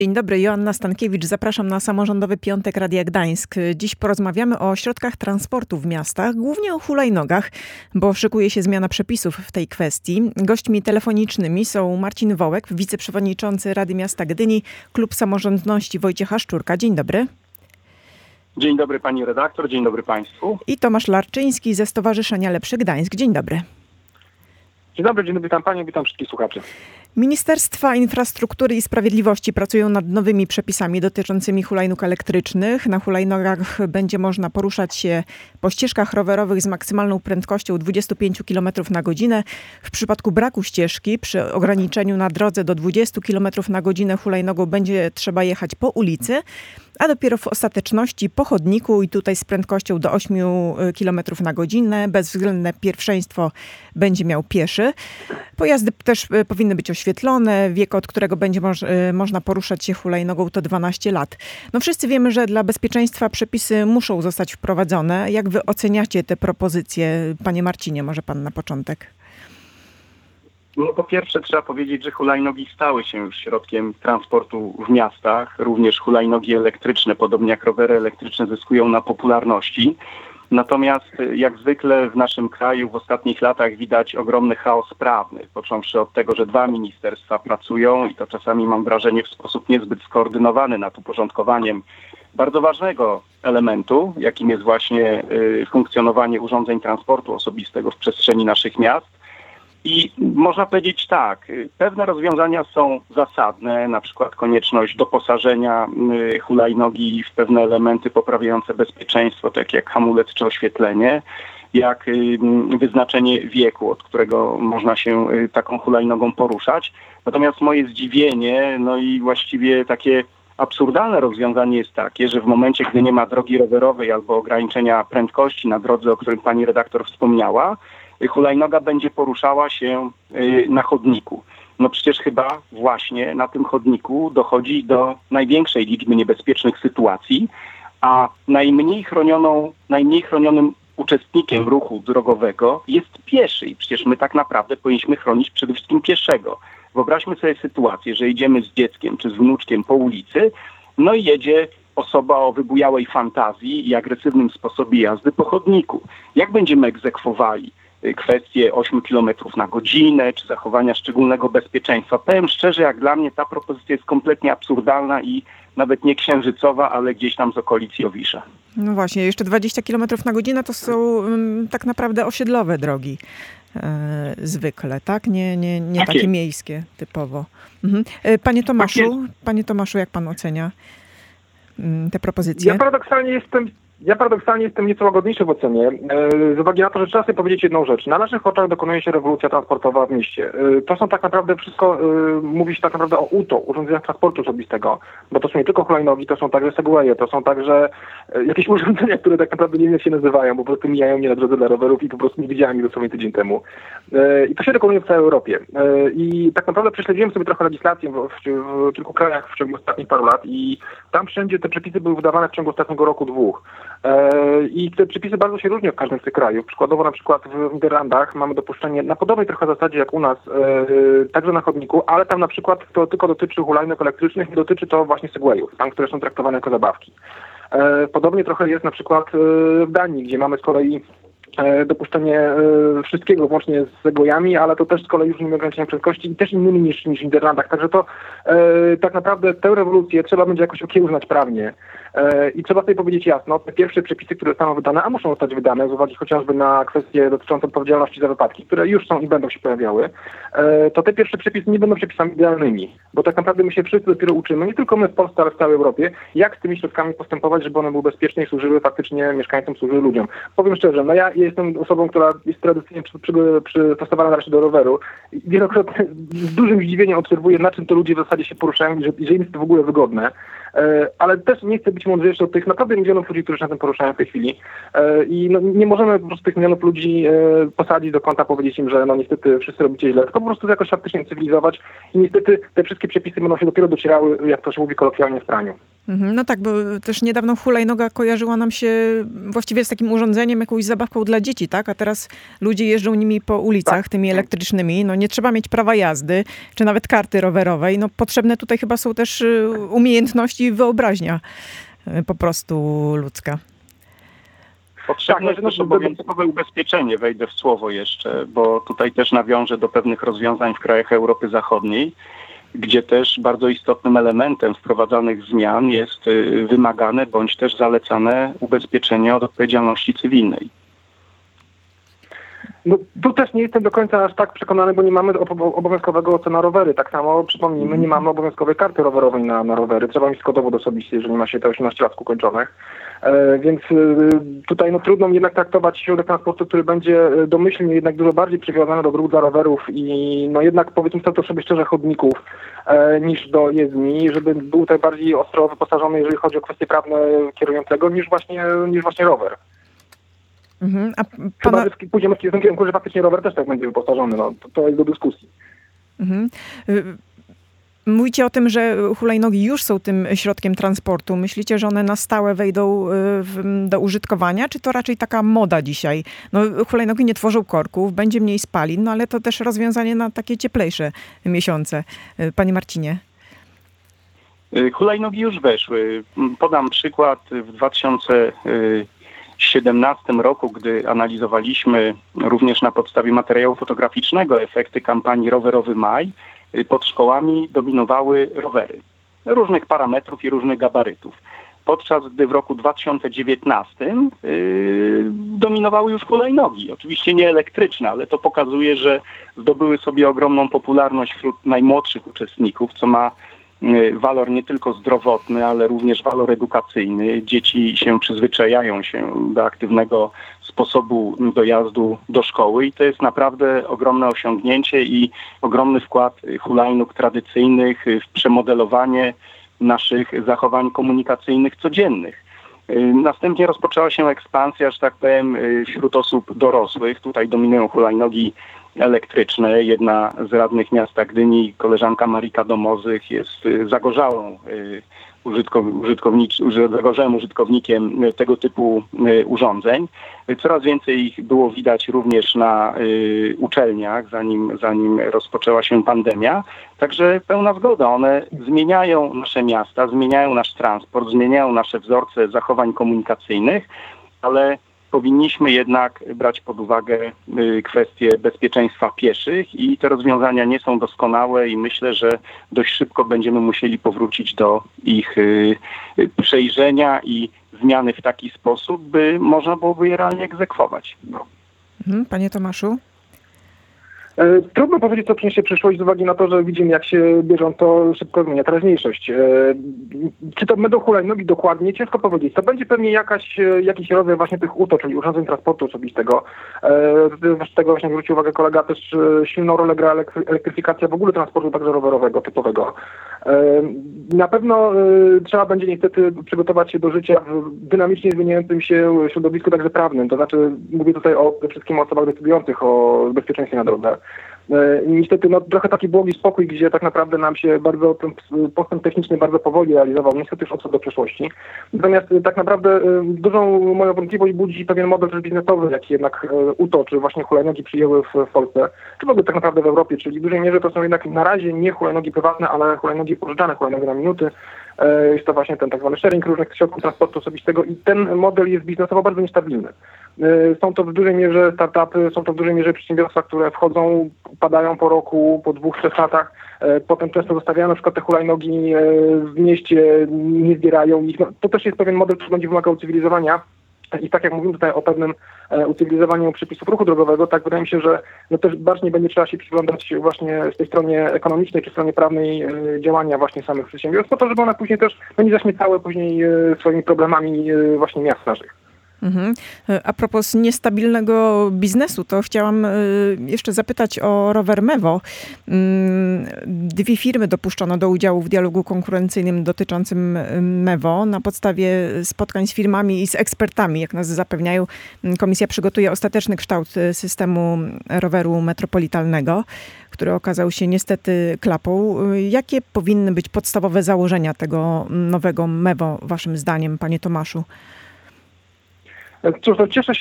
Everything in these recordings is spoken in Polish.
Dzień dobry, Joanna Stankiewicz. Zapraszam na Samorządowy Piątek Radia Gdańsk. Dziś porozmawiamy o środkach transportu w miastach, głównie o hulajnogach, bo szykuje się zmiana przepisów w tej kwestii. Gośćmi telefonicznymi są Marcin Wołek, wiceprzewodniczący Rady Miasta Gdyni, Klub Samorządności Wojciecha Szczurka. Dzień dobry. Dzień dobry pani redaktor, dzień dobry państwu. I Tomasz Larczyński ze Stowarzyszenia Lepszy Gdańsk. Dzień dobry. Dzień dobry, witam panią, witam wszystkich słuchaczy. Ministerstwa Infrastruktury i Sprawiedliwości pracują nad nowymi przepisami dotyczącymi hulajnóg elektrycznych. Na hulajnogach będzie można poruszać się po ścieżkach rowerowych z maksymalną prędkością 25 km na godzinę. W przypadku braku ścieżki, przy ograniczeniu na drodze do 20 km na godzinę hulajnogą będzie trzeba jechać po ulicy, a dopiero w ostateczności po chodniku i tutaj z prędkością do 8 km na godzinę. Bezwzględne pierwszeństwo będzie miał pieszy. Pojazdy też powinny być oświetlone. Wiek, od którego będzie można poruszać się hulajnogą, to 12 lat. No wszyscy wiemy, że dla bezpieczeństwa przepisy muszą zostać wprowadzone. Jak wy oceniacie te propozycje? Panie Marcinie, może pan na początek. No po pierwsze trzeba powiedzieć, że hulajnogi stały się już środkiem transportu w miastach. Również hulajnogi elektryczne, podobnie jak rowery elektryczne, zyskują na popularności. Natomiast jak zwykle w naszym kraju w ostatnich latach widać ogromny chaos prawny, począwszy od tego, że dwa ministerstwa pracują i to czasami mam wrażenie w sposób niezbyt skoordynowany nad uporządkowaniem bardzo ważnego elementu, jakim jest właśnie funkcjonowanie urządzeń transportu osobistego w przestrzeni naszych miast. I można powiedzieć tak, pewne rozwiązania są zasadne, na przykład konieczność doposażenia hulajnogi w pewne elementy poprawiające bezpieczeństwo, tak jak hamulec czy oświetlenie, jak wyznaczenie wieku, od którego można się taką hulajnogą poruszać. Natomiast moje zdziwienie, no i właściwie takie absurdalne rozwiązanie jest takie, że w momencie, gdy nie ma drogi rowerowej albo ograniczenia prędkości na drodze, o którym pani redaktor wspomniała, hulajnoga będzie poruszała się na chodniku. No przecież chyba właśnie na tym chodniku dochodzi do największej liczby niebezpiecznych sytuacji, a najmniej chronionym uczestnikiem ruchu drogowego jest pieszy i przecież my tak naprawdę powinniśmy chronić przede wszystkim pieszego. Wyobraźmy sobie sytuację, że idziemy z dzieckiem czy z wnuczkiem po ulicy, no i jedzie osoba o wybujałej fantazji i agresywnym sposobie jazdy po chodniku. Jak będziemy egzekwowali kwestie 8 km na godzinę, czy zachowania szczególnego bezpieczeństwa? Powiem szczerze, jak dla mnie ta propozycja jest kompletnie absurdalna i nawet nie księżycowa, ale gdzieś tam z okolic Jowisza. No właśnie, jeszcze 20 km na godzinę to są tak naprawdę osiedlowe drogi zwykle, tak? Nie takie miejskie typowo. Mhm. Panie Tomaszu, jak pan ocenia te propozycje? Ja paradoksalnie jestem nieco łagodniejszy w ocenie, z uwagi na to, że trzeba sobie powiedzieć jedną rzecz. Na naszych oczach dokonuje się rewolucja transportowa w mieście. To są tak naprawdę wszystko, mówi się tak naprawdę o UTO, urządzeniach transportu osobistego, bo to są nie tylko hulajnogi, to są także segwaye, to są także jakieś urządzenia, które tak naprawdę nie wiem jak się nazywają, bo po prostu mijają mnie na drodze dla rowerów i po prostu nie widziałem ich dosłownie tydzień temu. I to się dokonuje w całej Europie. I tak naprawdę prześledziłem sobie trochę legislację w kilku krajach w ciągu ostatnich paru lat i tam wszędzie te przepisy były wydawane w ciągu ostatniego roku, dwóch. I te przepisy bardzo się różnią w każdym z tych krajów. Przykładowo na przykład w Niderlandach mamy dopuszczenie na podobnej trochę zasadzie jak u nas, także na chodniku, ale tam na przykład to tylko dotyczy hulajnóg elektrycznych, nie dotyczy to właśnie segwayów, tam, które są traktowane jako zabawki. Podobnie trochę jest na przykład w Danii, gdzie mamy z kolei dopuszczenie wszystkiego, włącznie z segwayami, ale to też z kolei już innymi ograniczeniami prędkości i też innymi niż w Niderlandach. Także to tak naprawdę tę rewolucję trzeba będzie jakoś okiełznać prawnie. I trzeba sobie powiedzieć jasno, te pierwsze przepisy, które zostaną wydane, a muszą zostać wydane z uwagi chociażby na kwestie dotyczące odpowiedzialności za wypadki, które już są i będą się pojawiały, to te pierwsze przepisy nie będą przepisami idealnymi, bo tak naprawdę my się wszyscy dopiero uczymy, nie tylko my w Polsce, ale w całej Europie, jak z tymi środkami postępować, żeby one były bezpieczne i służyły faktycznie mieszkańcom, służyły ludziom. Powiem szczerze, no ja jestem osobą, która jest tradycyjnie przystosowana raczej do roweru i wielokrotnie z dużym zdziwieniem obserwuję, na czym to ludzie w zasadzie się poruszają i że im jest to w ogóle wygodne. Ale też nie chcę być mądrzejszy od tych naprawdę milionów ludzi, którzy się na tym poruszają w tej chwili. I no, nie możemy po prostu tych milionów ludzi posadzić do kąta, powiedzieć im, że no niestety wszyscy robicie źle, tylko po prostu jakoś faktycznie cywilizować i niestety te wszystkie przepisy będą się dopiero docierały, jak to się mówi kolokwialnie, w praniu. No tak, bo też niedawno hulajnoga kojarzyła nam się właściwie z takim urządzeniem, jakąś zabawką dla dzieci, tak? A teraz ludzie jeżdżą nimi po ulicach, tymi elektrycznymi. No nie trzeba mieć prawa jazdy, czy nawet karty rowerowej. No potrzebne tutaj chyba są też umiejętności i wyobraźnia po prostu ludzka. Potrzebne jest też obowiązkowe ubezpieczenie, wejdę w słowo jeszcze, bo tutaj też nawiążę do pewnych rozwiązań w krajach Europy Zachodniej, gdzie też bardzo istotnym elementem wprowadzanych zmian jest wymagane bądź też zalecane ubezpieczenie od odpowiedzialności cywilnej. No, tu też nie jestem do końca aż tak przekonany, bo nie mamy obowiązkowego OC na rowery. Tak samo, przypomnijmy, nie mamy obowiązkowej karty rowerowej na rowery. Trzeba mieć tylko dowód osobisty, jeżeli ma się te 18 lat ukończonych. Więc tutaj trudno jednak traktować środek transportu, który będzie domyślnie jednak dużo bardziej przywiązany do dróg dla rowerów i jednak powiedzmy to sobie szczerze chodników niż do jezdni, żeby był tutaj bardziej ostro wyposażony, jeżeli chodzi o kwestie prawne kierującego, niż właśnie rower. A Chyba, że pójdziemy w tym kierunku, że faktycznie rower też tak będzie wyposażony. No, to jest do dyskusji. Mówicie o tym, że hulajnogi już są tym środkiem transportu. Myślicie, że one na stałe wejdą do użytkowania, czy to raczej taka moda dzisiaj? No, hulajnogi nie tworzą korków, będzie mniej spalin, no ale to też rozwiązanie na takie cieplejsze miesiące. Panie Marcinie. Hulajnogi już weszły. Podam przykład. W 2017 roku, gdy analizowaliśmy również na podstawie materiału fotograficznego efekty kampanii Rowerowy Maj, pod szkołami dominowały rowery różnych parametrów i różnych gabarytów. Podczas gdy w roku 2019 dominowały już hulajnogi. Oczywiście nie elektryczne, ale to pokazuje, że zdobyły sobie ogromną popularność wśród najmłodszych uczestników, co ma walor nie tylko zdrowotny, ale również walor edukacyjny. Dzieci się przyzwyczajają do aktywnego sposobu dojazdu do szkoły i to jest naprawdę ogromne osiągnięcie i ogromny wkład hulajnóg tradycyjnych w przemodelowanie naszych zachowań komunikacyjnych codziennych. Następnie rozpoczęła się ekspansja, że tak powiem, wśród osób dorosłych. Tutaj dominują hulajnogi elektryczne. Jedna z radnych miasta Gdyni, koleżanka Marika Domozych, jest zagorzałym użytkownikiem tego typu urządzeń. Coraz więcej ich było widać również na uczelniach, zanim rozpoczęła się pandemia. Także pełna zgoda. One zmieniają nasze miasta, zmieniają nasz transport, zmieniają nasze wzorce zachowań komunikacyjnych, ale powinniśmy jednak brać pod uwagę kwestie bezpieczeństwa pieszych i te rozwiązania nie są doskonałe i myślę, że dość szybko będziemy musieli powrócić do ich przejrzenia i zmiany w taki sposób, by można byłoby je realnie egzekwować. Panie Tomaszu? Trudno powiedzieć, co przyniesie przyszłość z uwagi na to, że widzimy, jak się bieżąco szybko zmienia teraźniejszość. Czy to będą hulajnogi dokładnie? Ciężko powiedzieć. To będzie pewnie jakiś rodzaj właśnie tych UTO, czyli urządzeń transportu osobistego. Z tego właśnie zwrócił uwagę kolega, też silną rolę gra elektryfikacja w ogóle transportu także rowerowego, typowego. Na pewno trzeba będzie niestety przygotować się do życia w dynamicznie zmieniającym się środowisku także prawnym. To znaczy mówię tutaj przede wszystkim o osobach decydujących o bezpieczeństwie na drogach. Niestety trochę taki błogi spokój, gdzie tak naprawdę nam się bardzo ten postęp techniczny bardzo powoli realizował, niestety już odszedł do przeszłości. Natomiast tak naprawdę dużą moją wątpliwość budzi pewien model też biznesowy, jaki jednak UTO, czy właśnie hulajnogi przyjęły w Polsce, czy w ogóle tak naprawdę w Europie, czyli w dużej mierze to są jednak na razie nie hulajnogi prywatne, ale hulajnogi pożyczane, hulajnogi na minuty. Jest to właśnie ten tak zwany sharing różnych środków transportu osobistego i ten model jest biznesowo bardzo niestabilny. Są to w dużej mierze startupy, są to w dużej mierze przedsiębiorstwa, które wchodzą, padają po roku, po 2-3 latach, potem często zostawiają na przykład te hulajnogi w mieście, nie zbierają ich. To też jest pewien model, który będzie wymagał ucywilizowania. I tak jak mówimy tutaj o pewnym ucywilizowaniu przepisów ruchu drogowego, tak wydaje mi się, że też bardziej będzie trzeba się przyglądać właśnie z tej stronie ekonomicznej czy stronie prawnej działania właśnie samych przedsiębiorstw, po to, żeby one później też będzie zaśmiecały później swoimi problemami właśnie miast naszych. A propos niestabilnego biznesu, to chciałam jeszcze zapytać o rower Mewo. 2 firmy dopuszczono do udziału w dialogu konkurencyjnym dotyczącym Mewo. Na podstawie spotkań z firmami i z ekspertami, jak nas zapewniają, komisja przygotuje ostateczny kształt systemu roweru metropolitalnego, który okazał się niestety klapą. Jakie powinny być podstawowe założenia tego nowego Mewo, waszym zdaniem, panie Tomaszu? Cóż, no cieszę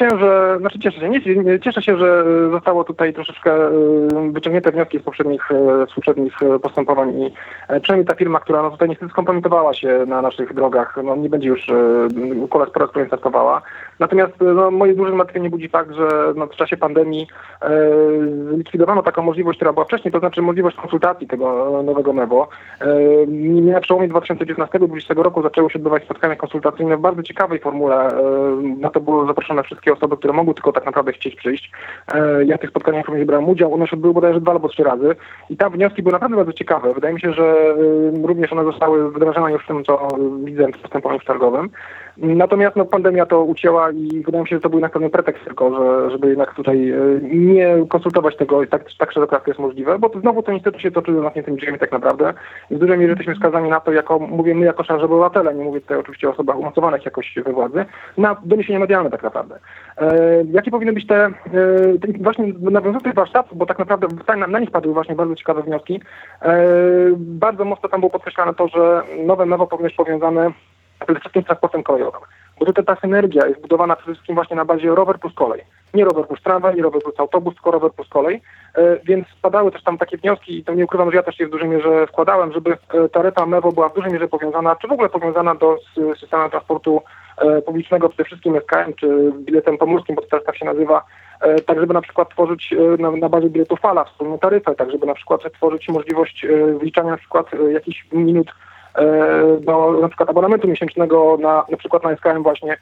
się, że zostało tutaj troszeczkę wyciągnięte wnioski z poprzednich postępowań i przynajmniej ta firma, która tutaj niestety skompromitowała się na naszych drogach, nie będzie już po raz kolejny startowała. Natomiast moje duże zmartwienie budzi fakt, że w czasie pandemii zlikwidowano taką możliwość, która była wcześniej, to znaczy możliwość konsultacji tego nowego Mewo. Na przełomie 2019-2020 roku zaczęły się odbywać spotkania konsultacyjne w bardzo ciekawej formule. Na to były zaproszone wszystkie osoby, które mogły tylko tak naprawdę chcieć przyjść. Ja w tych spotkaniach również brałem udział. One się odbyły bodajże 2 albo 3 razy. I tam wnioski były naprawdę bardzo ciekawe. Wydaje mi się, że również one zostały wdrażane już w tym, co widzę w postępowaniu przetargowym. Natomiast pandemia to ucięła i wydaje mi się, że to był jednak pewien pretekst tylko, żeby jednak tutaj nie konsultować tego tak szeroko, jak to jest możliwe, bo znowu to niestety się toczy zamkniętymi drzwiami tak naprawdę. I w dużej mierze jesteśmy skazani na to, mówię my jako szarze obywatele, nie mówię tutaj oczywiście o osobach umocowanych jakoś we władzy, na doniesienia medialne tak naprawdę. Jakie powinny być te właśnie nawiązując do tych warsztatów, bo tak naprawdę na nich padły właśnie bardzo ciekawe wnioski. Bardzo mocno tam było podkreślane to, że nowe Mewo powinno być powiązane przede wszystkim z transportem kolejowym. Bo tutaj ta synergia jest budowana przede wszystkim właśnie na bazie rower plus kolej. Nie rower plus tramwaj, nie rower plus autobus, tylko rower plus kolej. Więc padały też tam takie wnioski i to nie ukrywam, że ja też się w dużej mierze wkładałem, żeby ta reta Mewo była w dużej mierze powiązana, czy w ogóle powiązana z systemem transportu publicznego, przede wszystkim SKM, czy biletem pomorskim, bo to teraz tak się nazywa, tak żeby na przykład tworzyć na bazie biletu fala wspólną taryfę, tak żeby na przykład tworzyć możliwość wliczania na przykład jakichś minut do na przykład abonamentu miesięcznego na przykład na SKM właśnie.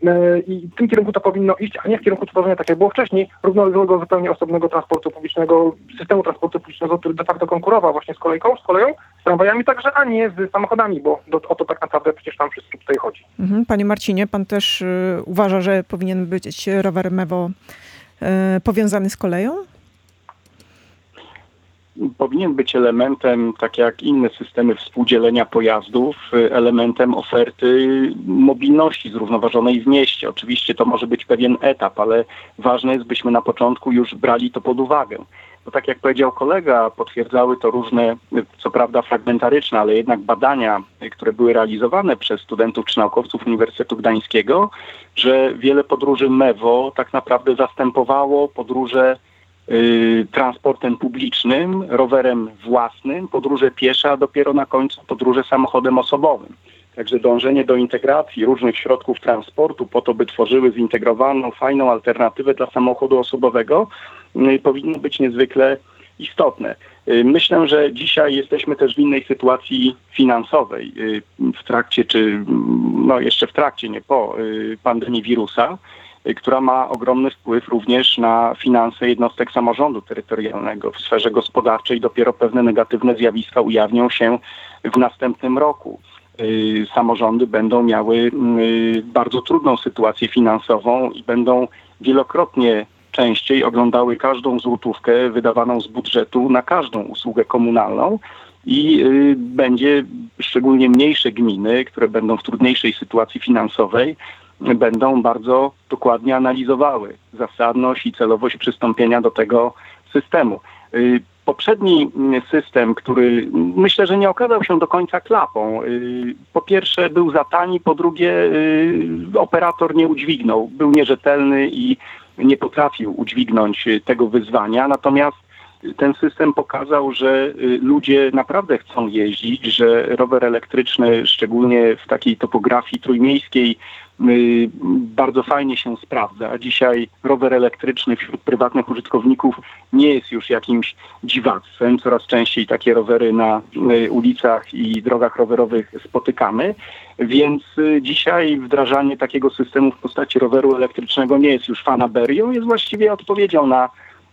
I w tym kierunku to powinno iść, a nie w kierunku tworzenia, tak jak było wcześniej, równoległego zupełnie osobnego transportu publicznego, systemu transportu publicznego, który de facto konkurował właśnie z koleją, z tramwajami także, a nie z samochodami, bo o to tak naprawdę przecież tam wszystkim tutaj chodzi. Panie Marcinie, pan też uważa, że powinien być rower Mewo powiązany z koleją? Powinien być elementem, tak jak inne systemy współdzielenia pojazdów, elementem oferty mobilności zrównoważonej w mieście. Oczywiście to może być pewien etap, ale ważne jest, byśmy na początku już brali to pod uwagę. Bo tak jak powiedział kolega, potwierdzały to różne, co prawda fragmentaryczne, ale jednak badania, które były realizowane przez studentów czy naukowców Uniwersytetu Gdańskiego, że wiele podróży Mewo tak naprawdę zastępowało podróże transportem publicznym, rowerem własnym, podróże piesze, a dopiero na końcu podróże samochodem osobowym. Także dążenie do integracji różnych środków transportu po to, by tworzyły zintegrowaną, fajną alternatywę dla samochodu osobowego, powinno być niezwykle istotne. Myślę, że dzisiaj jesteśmy też w innej sytuacji finansowej w trakcie, jeszcze w trakcie, nie po pandemii wirusa, która ma ogromny wpływ również na finanse jednostek samorządu terytorialnego. W sferze gospodarczej dopiero pewne negatywne zjawiska ujawnią się w następnym roku. Samorządy będą miały bardzo trudną sytuację finansową i będą wielokrotnie częściej oglądały każdą złotówkę wydawaną z budżetu na każdą usługę komunalną i będzie szczególnie mniejsze gminy, które będą w trudniejszej sytuacji finansowej, będą bardzo dokładnie analizowały zasadność i celowość przystąpienia do tego systemu. Poprzedni system, który myślę, że nie okazał się do końca klapą. Po pierwsze był za tani, po drugie operator nie udźwignął, był nierzetelny i nie potrafił udźwignąć tego wyzwania. Natomiast ten system pokazał, że ludzie naprawdę chcą jeździć, że rower elektryczny, szczególnie w takiej topografii trójmiejskiej, bardzo fajnie się sprawdza. Dzisiaj rower elektryczny wśród prywatnych użytkowników nie jest już jakimś dziwactwem. Coraz częściej takie rowery na ulicach i drogach rowerowych spotykamy, więc dzisiaj wdrażanie takiego systemu w postaci roweru elektrycznego nie jest już fanaberią, jest właściwie odpowiedzią na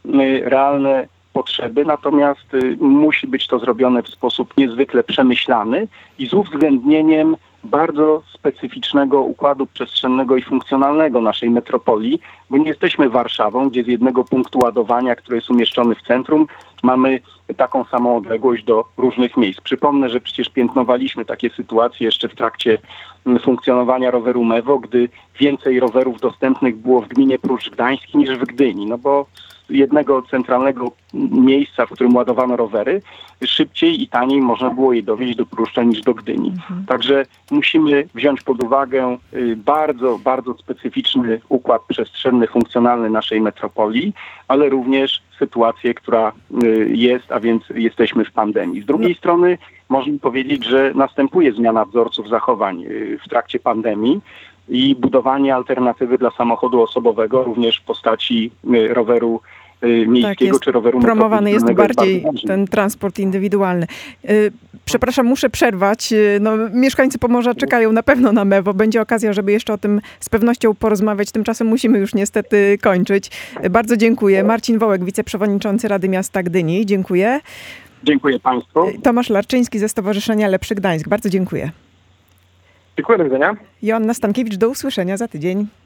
realne potrzeby, natomiast musi być to zrobione w sposób niezwykle przemyślany i z uwzględnieniem bardzo specyficznego układu przestrzennego i funkcjonalnego naszej metropolii, bo nie jesteśmy Warszawą, gdzie z jednego punktu ładowania, który jest umieszczony w centrum, mamy taką samą odległość do różnych miejsc. Przypomnę, że przecież piętnowaliśmy takie sytuacje jeszcze w trakcie funkcjonowania roweru Mewo, gdy więcej rowerów dostępnych było w gminie Pruszcz Gdański niż w Gdyni, no bo jednego centralnego miejsca, w którym ładowano rowery, szybciej i taniej można było je dowieźć do Pruszcza niż do Gdyni. Także musimy wziąć pod uwagę bardzo, bardzo specyficzny układ przestrzenny, funkcjonalny naszej metropolii, ale również sytuację, która jest, a więc jesteśmy w pandemii. Z drugiej strony można powiedzieć, że następuje zmiana wzorców zachowań w trakcie pandemii i budowanie alternatywy dla samochodu osobowego, również w postaci roweru miejskiego czy roweru promowany jest bardziej bardzo ten transport indywidualny. Przepraszam, muszę przerwać. No, mieszkańcy Pomorza czekają na pewno na Mewo. Będzie okazja, żeby jeszcze o tym z pewnością porozmawiać. Tymczasem musimy już niestety kończyć. Bardzo dziękuję. Marcin Wołek, wiceprzewodniczący Rady Miasta Gdyni. Dziękuję. Dziękuję Państwu. Tomasz Larczyński ze Stowarzyszenia Lepszy Gdańsk. Bardzo dziękuję. Dziękuję, do widzenia. Joanna Stankiewicz, do usłyszenia za tydzień.